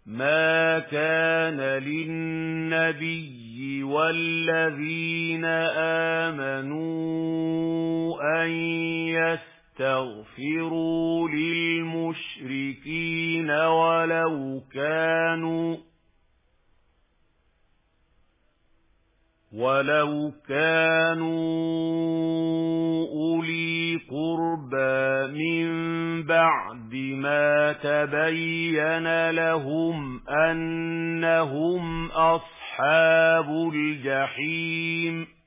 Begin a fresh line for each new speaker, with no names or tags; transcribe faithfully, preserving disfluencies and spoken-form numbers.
مَا كَانَ لِلنَّبِيِّ وَالَّذِينَ آمَنُوا أَن يَسْتَغْفِرُوا لِلْمُشْرِكِينَ وَلَوْ كَانُوا وَلَوْ كَانُوا أُولِي قُرْبَى مِنْ بَعْدِ مَا تَبَيَّنَ لَهُمْ أَنَّهُمْ أَصْحَابُ الْجَحِيمِ